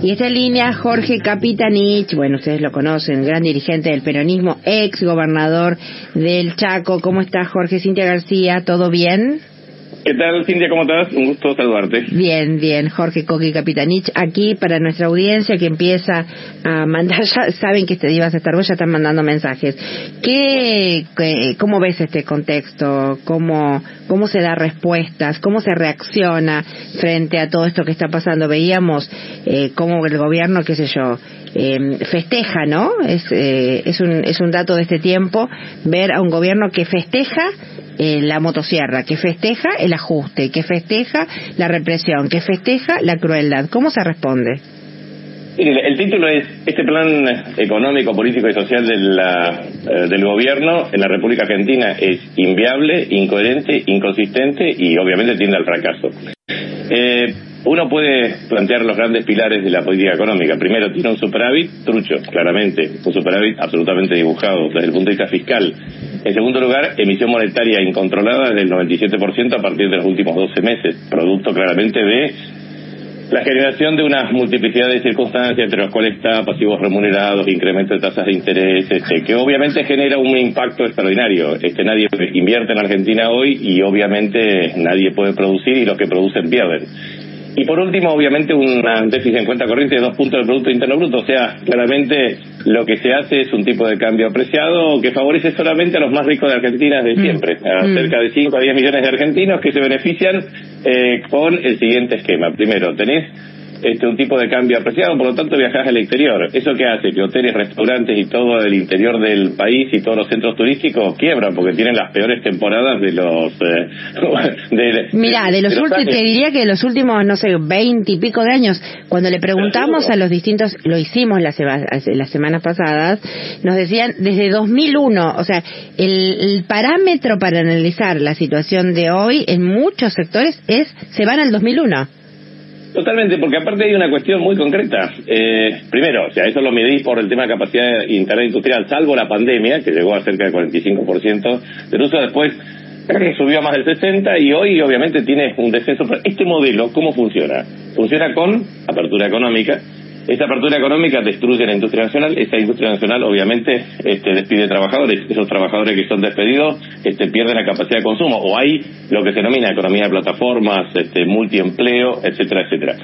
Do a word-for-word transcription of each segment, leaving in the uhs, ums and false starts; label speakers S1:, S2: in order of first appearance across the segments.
S1: Y está en línea Jorge Capitanich, bueno, ustedes lo conocen, gran dirigente del peronismo, ex gobernador del Chaco. ¿Cómo estás, Jorge? Cintia García, ¿todo bien?
S2: ¿Qué tal, Cintia? ¿Cómo estás? Un gusto saludarte.
S1: Bien, bien. Jorge Coqui Capitanich, aquí para nuestra audiencia que empieza a mandar, ya saben que este día vas a estar vos, ya están mandando mensajes. ¿Qué, qué cómo ves este contexto? ¿Cómo, cómo se da respuestas? ¿Cómo se reacciona frente a todo esto que está pasando? Veíamos eh, cómo el gobierno, qué sé yo, eh, festeja, ¿no? Es, eh, es un, es un dato de este tiempo, ver a un gobierno que festeja Eh, la motosierra, que festeja el ajuste, que festeja la represión, que festeja la crueldad. ¿Cómo se responde?
S2: Mire, el título es este plan económico, político y social de la, eh, del gobierno en la República Argentina es inviable, incoherente, inconsistente y obviamente tiende al fracaso. Eh, uno puede plantear los grandes pilares de la política económica. Primero, tiene un superávit trucho, claramente, un superávit absolutamente dibujado desde el punto de vista fiscal. En segundo lugar, emisión monetaria incontrolada del noventa y siete por ciento a partir de los últimos doce meses, producto claramente de la generación de una multiplicidad de circunstancias, entre las cuales está pasivos remunerados, incremento de tasas de interés, este, que obviamente genera un impacto extraordinario. Este, nadie invierte en Argentina hoy y obviamente nadie puede producir y los que producen pierden. Y por último, obviamente, un déficit en cuenta corriente de dos puntos del Producto Interno Bruto. O sea, claramente lo que se hace es un tipo de cambio apreciado que favorece solamente a los más ricos de Argentina de siempre. Mm. A cerca de cinco a diez millones de argentinos que se benefician eh, con el siguiente esquema. Primero, tenés este un tipo de cambio apreciado, por lo tanto viajás al exterior. ¿Eso qué hace? Que hoteles, restaurantes y todo el interior del país y todos los centros turísticos quiebran porque tienen las peores temporadas de los... Eh,
S1: de, Mirá, de, de los, de los últimos, te diría que de los últimos, no sé, veinte y pico de años, cuando le preguntamos a los distintos, lo hicimos las, las semanas pasadas, nos decían desde dos mil uno, o sea, el, el parámetro para analizar la situación de hoy en muchos sectores es, se van al dos mil uno.
S2: Totalmente, porque aparte hay una cuestión muy concreta. Eh, primero, o sea, eso lo medís por el tema de capacidad interna industrial, salvo la pandemia, que llegó a cerca del cuarenta y cinco por ciento del uso, después subió a más del sesenta por ciento y hoy obviamente tiene un descenso. Este modelo, ¿cómo funciona? Funciona con apertura económica. Esa apertura económica destruye la industria nacional, esa industria nacional obviamente este, despide trabajadores, esos trabajadores que son despedidos este, pierden la capacidad de consumo, o hay lo que se denomina economía de plataformas, este, multiempleo, etcétera, etcétera.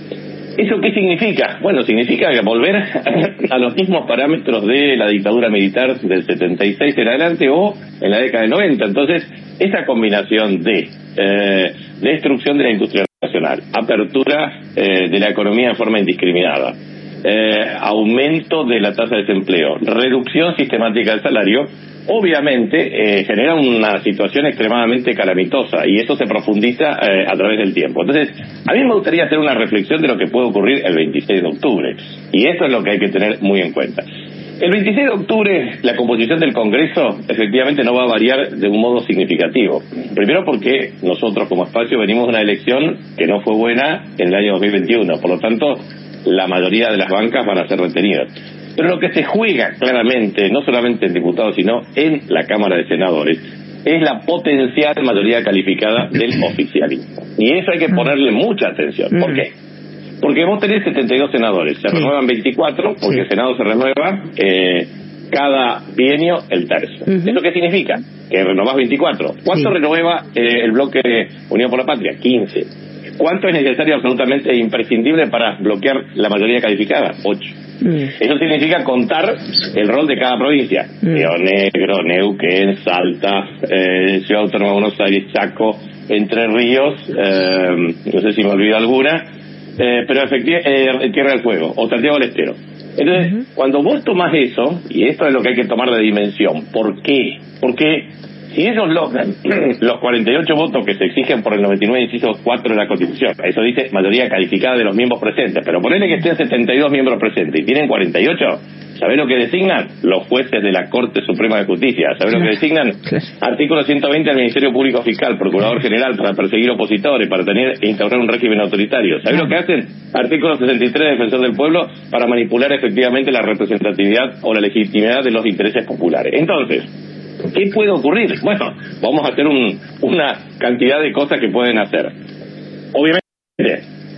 S2: ¿Eso qué significa? Bueno, significa volver a los mismos parámetros de la dictadura militar del setenta y seis en adelante o en la década del noventa. Entonces, esa combinación de eh, destrucción de la industria nacional, apertura eh, de la economía de forma indiscriminada, eh, aumento de la tasa de desempleo, reducción sistemática del salario, obviamente eh, genera una situación extremadamente calamitosa y eso se profundiza eh, a través del tiempo. Entonces, a mí me gustaría hacer una reflexión de lo que puede ocurrir el veintiséis de octubre y eso es lo que hay que tener muy en cuenta. El veintiséis de octubre, la composición del Congreso efectivamente no va a variar de un modo significativo. Primero porque nosotros como espacio venimos de una elección que no fue buena en el año dos mil veintiuno, por lo tanto la mayoría de las bancas van a ser retenidas. Pero lo que se juega claramente, no solamente en diputados, sino en la Cámara de Senadores, es la potencial mayoría calificada del oficialismo. Y eso hay que ponerle mucha atención. ¿Por qué? Porque vos tenés setenta y dos senadores, se sí. renuevan veinticuatro, porque sí. el Senado se renueva eh, cada bienio el tercio. Uh-huh. ¿Eso qué significa? Que renovás veinticuatro. ¿Cuánto sí. renueva eh, el bloque Unión por la Patria? quince. ¿Cuánto es necesario, absolutamente imprescindible para bloquear la mayoría calificada? ocho. Mm. Eso significa contar el rol de cada provincia. Mm. Río Negro, Neuquén, Salta, eh, Ciudad Autónoma de Buenos Aires, Chaco, Entre Ríos, eh, no sé si me olvido alguna, eh, pero efectivamente eh, Tierra del Fuego o Santiago del Estero. Entonces, uh-huh. cuando vos tomás eso, y esto es lo que hay que tomar de dimensión, ¿por qué? Porque si ellos logran los cuarenta y ocho votos que se exigen por el noventa y nueve inciso cuatro de la Constitución, eso dice mayoría calificada de los miembros presentes, pero ponele que estén setenta y dos miembros presentes y tienen cuarenta y ocho, ¿sabés lo que designan? Los jueces de la Corte Suprema de Justicia. ¿Sabés lo que designan? Artículo ciento veinte del Ministerio Público Fiscal, Procurador General para perseguir opositores, para tener e instaurar un régimen autoritario. ¿Sabés lo que hacen? Artículo sesenta y tres, Defensor del Pueblo, para manipular efectivamente la representatividad o la legitimidad de los intereses populares. Entonces, ¿qué puede ocurrir? Bueno, vamos a hacer un, una cantidad de cosas que pueden hacer. Obviamente,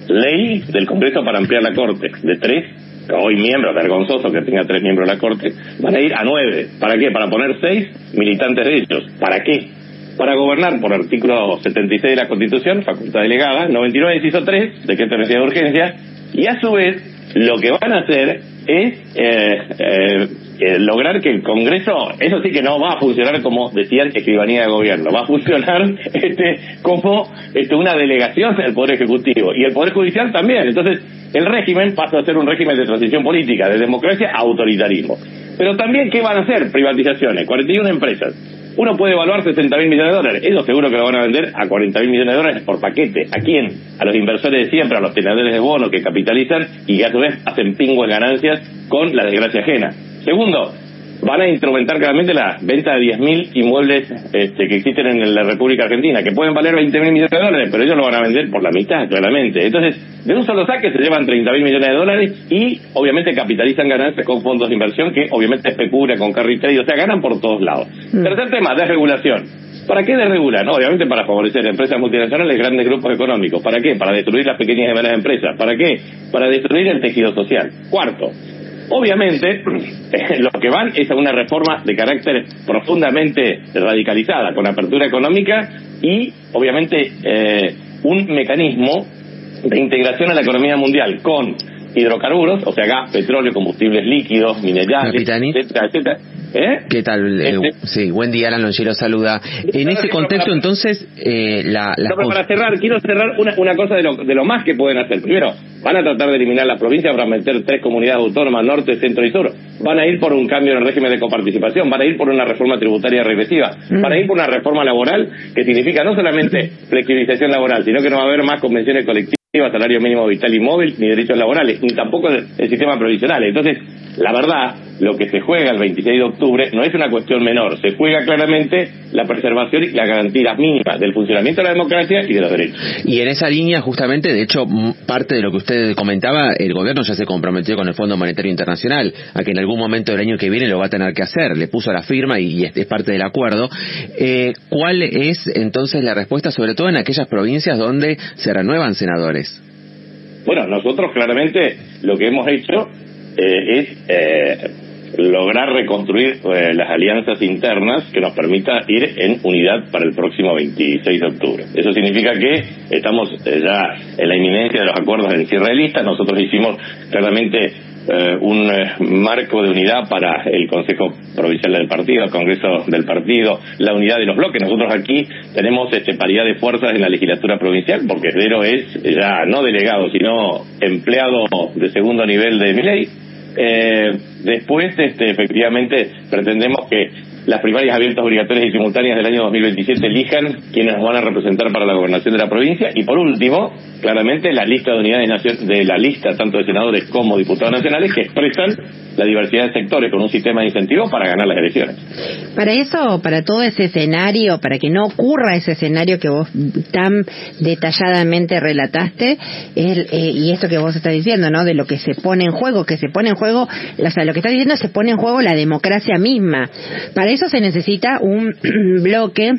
S2: ley del Congreso para ampliar la Corte, de tres, hoy miembros, vergonzoso que tenga tres miembros de la Corte, van a ir a nueve. ¿Para qué? Para poner seis militantes de ellos. ¿Para qué? Para gobernar por artículo setenta y seis de la Constitución, facultad delegada, noventa y nueve inciso tres, decreto de necesidad de urgencia, y a su vez lo que van a hacer es eh, eh, eh, lograr que el Congreso, eso sí que no va a funcionar como decían escribanía de gobierno, va a funcionar este como este, una delegación del Poder Ejecutivo y el Poder Judicial también. Entonces el régimen pasa a ser un régimen de transición política, de democracia a autoritarismo. Pero también, ¿qué van a hacer? Privatizaciones, cuarenta y una empresas. Uno puede evaluar sesenta mil millones de dólares. Eso seguro que lo van a vender a cuarenta mil millones de dólares por paquete. ¿A quién? A los inversores de siempre, a los tenedores de bonos que capitalizan y que a su vez hacen pingo en ganancias con la desgracia ajena. Segundo, van a instrumentar claramente la venta de diez mil inmuebles este, que existen en la República Argentina, que pueden valer veinte mil millones de dólares, pero ellos lo van a vender por la mitad, claramente. Entonces, de un solo saque se llevan treinta mil millones de dólares y obviamente capitalizan ganancias con fondos de inversión que obviamente especula con carry trade, o sea, ganan por todos lados. Mm. Tercer tema, desregulación. ¿Para qué desregular? No, obviamente para favorecer empresas multinacionales, grandes grupos económicos. ¿Para qué? Para destruir las pequeñas y medianas empresas. ¿Para qué? Para destruir el tejido social. Cuarto, obviamente, lo que van es a una reforma de carácter profundamente radicalizada, con apertura económica y, obviamente, eh, un mecanismo de integración a la economía mundial con hidrocarburos, o sea, gas, petróleo, combustibles líquidos, minerales,
S3: Capitani.
S2: etcétera, etcétera. ¿Eh?
S3: ¿Qué tal?
S2: Este,
S3: eh, sí, buen día, Alan Longiero saluda. En ese contexto, para, entonces, eh, la... la
S2: no, pero para cerrar, quiero cerrar una, una cosa de lo, de lo más que pueden hacer. Primero, van a tratar de eliminar las provincias para meter tres comunidades autónomas, norte, centro y sur. Van a ir por un cambio en el régimen de coparticipación, van a ir por una reforma tributaria regresiva, mm. van a ir por una reforma laboral que significa no solamente flexibilización laboral, sino que no va a haber más convenciones colectivas, salario mínimo vital y móvil, ni derechos laborales, ni tampoco el, el sistema provisional. Entonces, la verdad, lo que se juega el veintiséis de octubre no es una cuestión menor, se juega claramente la preservación y la garantía mínima del funcionamiento de la democracia y de los derechos.
S3: Y en esa línea, justamente, de hecho, parte de lo que usted comentaba, el gobierno ya se comprometió con el Fondo Monetario Internacional a que en algún momento del año que viene lo va a tener que hacer, le puso la firma y, y es, es parte del acuerdo. Eh, ¿Cuál es entonces la respuesta, sobre todo en aquellas provincias donde se renuevan senadores?
S2: Bueno, nosotros claramente lo que hemos hecho eh, es eh, lograr reconstruir eh, las alianzas internas que nos permita ir en unidad para el próximo veintiséis de octubre. Eso significa que estamos eh, ya en la inminencia de los acuerdos en cierre de lista. Nosotros hicimos claramente eh, un eh, marco de unidad para el Consejo Provincial del Partido, el Congreso del Partido, la unidad de los bloques. Nosotros aquí tenemos este, paridad de fuerzas en la legislatura provincial, porque Esdero es ya no delegado, sino empleado de segundo nivel de mi ley. Eh, después, este, efectivamente, pretendemos que las primarias abiertas, obligatorias y simultáneas del año dos mil veintisiete elijan quienes nos van a representar para la gobernación de la provincia. Y por último, claramente, la lista de unidades de la lista, tanto de senadores como diputados nacionales, que expresan la diversidad de sectores con un sistema de incentivos para ganar las elecciones.
S1: Para eso, para todo ese escenario, para que no ocurra ese escenario que vos tan detalladamente relataste, el, eh, y esto que vos estás diciendo, ¿no? De lo que se pone en juego, que se pone en juego, o sea, lo que estás diciendo, se pone en juego la democracia misma. Para eso se necesita un bloque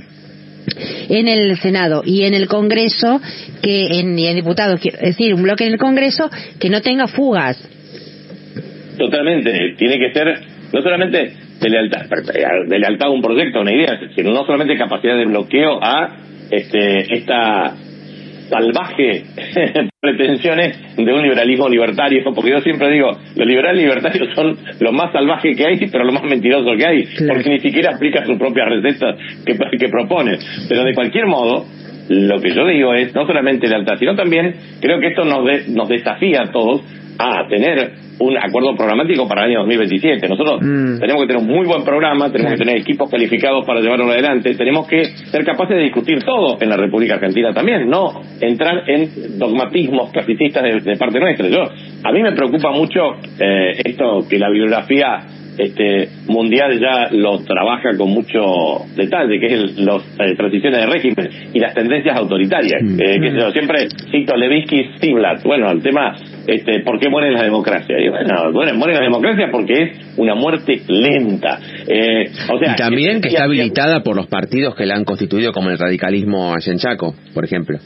S1: en el Senado y en el Congreso, que en, y en diputados, es decir, un bloque en el Congreso que no tenga fugas.
S2: Totalmente, tiene que ser no solamente de lealtad, de lealtad a un proyecto, a una idea, sino no solamente capacidad de bloqueo a este esta salvaje pretensiones de un liberalismo libertario, porque yo siempre digo, los liberales libertarios son lo más salvaje que hay, pero lo más mentiroso que hay, claro, porque ni siquiera aplican sus propias recetas que, que proponen. Pero de cualquier modo, lo que yo digo es no solamente lealtad, sino también creo que esto nos, de, nos desafía a todos a tener un acuerdo programático para el año dos mil veintisiete. Nosotros mm. tenemos que tener un muy buen programa, tenemos que tener equipos calificados para llevarlo adelante, tenemos que ser capaces de discutir todo en la República Argentina también, no entrar en dogmatismos clasicistas de, de parte nuestra. Yo, a mí me preocupa mucho eh, esto que la bibliografía este mundial ya lo trabaja con mucho detalle, que es el, los eh, transiciones de régimen y las tendencias autoritarias. Mm. Eh, que yo siempre cito a Levinsky, Stiglitz, bueno, el tema este ¿por qué mueren las democracias? Y bueno, bueno, mueren las democracias porque es una muerte lenta. Eh, o sea,
S3: y también
S2: es,
S3: que está habilitada por los partidos que la han constituido, como el radicalismo allá en Chaco, por ejemplo.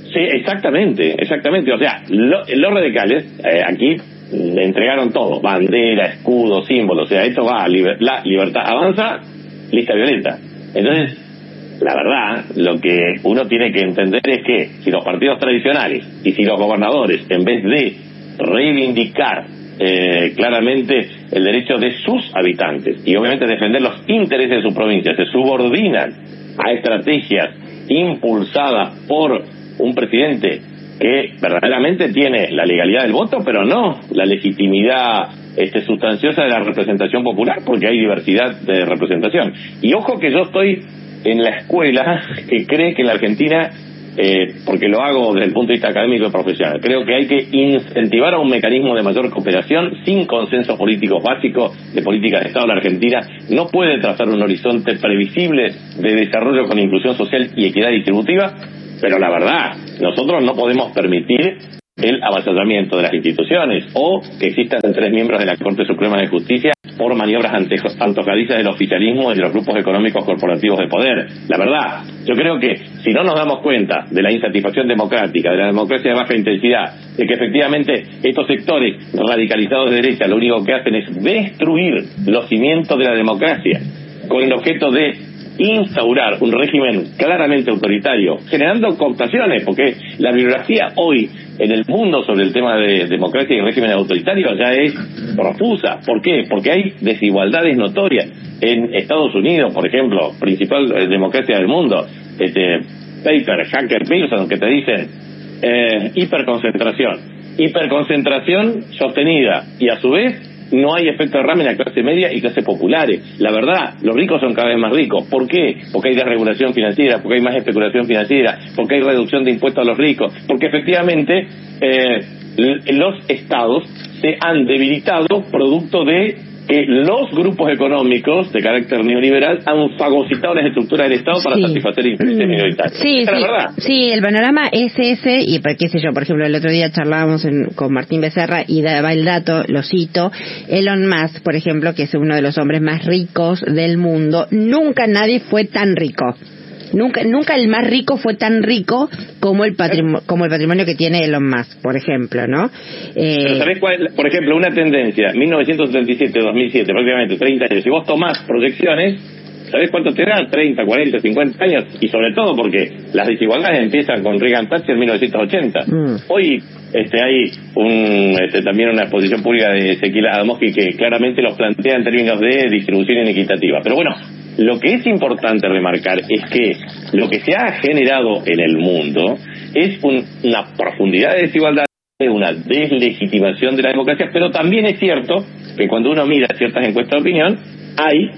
S2: Sí, exactamente, exactamente. O sea, lo, los radicales eh, aquí le entregaron todo, bandera, escudo, símbolo. O sea, esto va a liber, la libertad avanza, lista violeta. Entonces, la verdad, lo que uno tiene que entender es que si los partidos tradicionales y si los gobernadores, en vez de reivindicar eh, claramente el derecho de sus habitantes y obviamente defender los intereses de su provincia, se subordinan a estrategias impulsadas por un presidente que verdaderamente tiene la legalidad del voto, pero no la legitimidad este, sustanciosa de la representación popular, porque hay diversidad de representación. Y ojo que yo estoy en la escuela que cree que en la Argentina, eh, porque lo hago desde el punto de vista académico y profesional, creo que hay que incentivar a un mecanismo de mayor cooperación sin consensos políticos básicos de política de Estado. La Argentina no puede trazar un horizonte previsible de desarrollo con inclusión social y equidad distributiva, pero la verdad, nosotros no podemos permitir el avasallamiento de las instituciones o que existan tres miembros de la Corte Suprema de Justicia por maniobras antojadizas del oficialismo y de los grupos económicos corporativos de poder. La verdad, yo creo que si no nos damos cuenta de la insatisfacción democrática, de la democracia de baja intensidad, de que efectivamente estos sectores radicalizados de derecha lo único que hacen es destruir los cimientos de la democracia con el objeto de instaurar un régimen claramente autoritario, generando cooptaciones, porque la bibliografía hoy en el mundo sobre el tema de democracia y régimen autoritario ya es profusa. ¿Por qué? Porque hay desigualdades notorias. En Estados Unidos, por ejemplo, principal eh, democracia del mundo, este paper, Hacker Pearson, que te dicen eh, hiperconcentración, hiperconcentración sostenida, y a su vez no hay efecto derrame en la clase media y clases populares. La verdad, los ricos son cada vez más ricos. ¿Por qué? Porque hay desregulación financiera, porque hay más especulación financiera, porque hay reducción de impuestos a los ricos, porque efectivamente eh, los estados se han debilitado producto de que los grupos económicos de carácter neoliberal han fagocitado las estructuras del Estado para sí. satisfacer intereses minoritarios.
S1: Sí, sí, sí, el panorama es ese, y qué sé yo, por ejemplo, el otro día charlábamos en, con Martín Becerra y daba el dato, lo cito, Elon Musk, por ejemplo, que es uno de los hombres más ricos del mundo, nunca nadie fue tan rico. Nunca, nunca el más rico fue tan rico como el patrimonio, como el patrimonio que tiene Elon Musk, por ejemplo, ¿no? Eh...
S2: Pero ¿sabés cuál? Por ejemplo, una tendencia, mil novecientos setenta y siete a dos mil siete, prácticamente treinta años. Si vos tomás proyecciones, ¿sabés cuánto te da? treinta, cuarenta, cincuenta años. Y sobre todo porque las desigualdades empiezan con Reagan Thatcher en mil novecientos ochenta. Mm. Hoy este hay un este, también una exposición pública de Ezequiel Adamowski que claramente los plantea en términos de distribución inequitativa. Pero bueno, lo que es importante remarcar es que lo que se ha generado en el mundo es un, una profundidad de desigualdad, una deslegitimación de la democracia, pero también es cierto que cuando uno mira ciertas encuestas de opinión, hay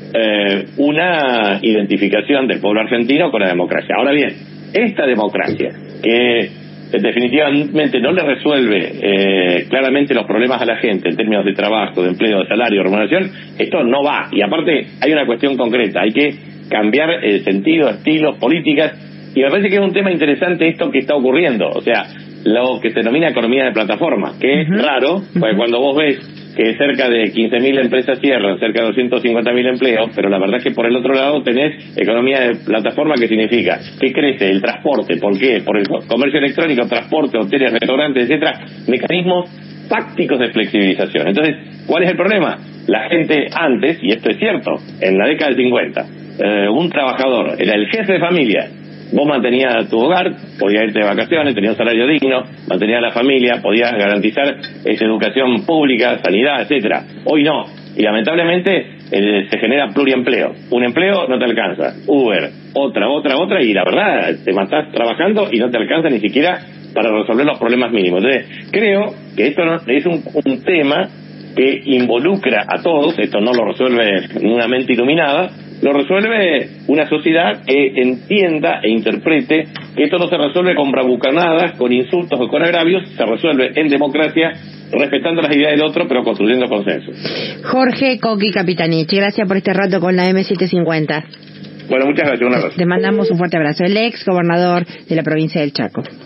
S2: eh, una identificación del pueblo argentino con la democracia. Ahora bien, esta democracia, que definitivamente no le resuelve eh, claramente los problemas a la gente en términos de trabajo, de empleo, de salario, de remuneración, esto no va. Y aparte hay una cuestión concreta, hay que cambiar el sentido, estilos, políticas, y me parece que es un tema interesante esto que está ocurriendo, o sea, lo que se denomina economía de plataforma, que es uh-huh. raro, porque uh-huh. cuando vos ves que cerca de quince mil empresas cierran, cerca de doscientos cincuenta mil empleos, pero la verdad es que por el otro lado tenés economía de plataforma, que significa que crece el transporte. ¿Por qué? Por el comercio electrónico, transporte, hoteles, restaurantes, etcétera, mecanismos tácticos de flexibilización. Entonces, ¿cuál es el problema? La gente antes, y esto es cierto, en la década del cincuenta, eh, un trabajador era el jefe de familia. Vos mantenías tu hogar, podías irte de vacaciones, tenías un salario digno, mantenías la familia, podías garantizar esa educación pública, sanidad, etcétera. Hoy no, y lamentablemente eh, se genera pluriempleo. Un empleo no te alcanza, Uber, otra, otra, otra, y la verdad, te matás trabajando y no te alcanza ni siquiera para resolver los problemas mínimos. Entonces, creo que esto no, es un, un tema que involucra a todos, esto no lo resuelve una mente iluminada, lo resuelve una sociedad que entienda e interprete que esto no se resuelve con bravucanadas, con insultos o con agravios, se resuelve en democracia, respetando las ideas del otro, pero construyendo consensos.
S1: Jorge Coqui Capitanich, gracias por este rato con la eme setecientos cincuenta.
S2: Bueno, muchas gracias, un abrazo.
S1: Te mandamos un fuerte abrazo. El ex gobernador de la provincia del Chaco.